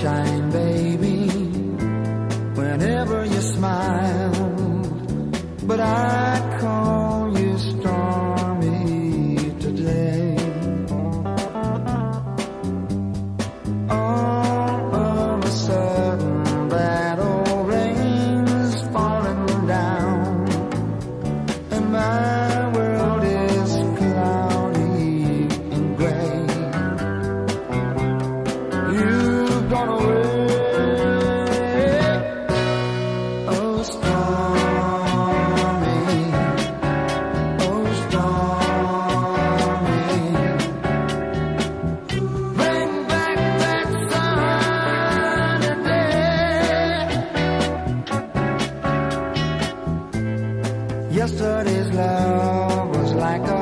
sunshine, baby, whenever you smile. But I call you stormy today. All of a sudden, that old rain's falling down, and my world is cloudy and gray. You've gone away, oh stormy, oh stormy. Bring back that sunny day. Yesterday's love was like a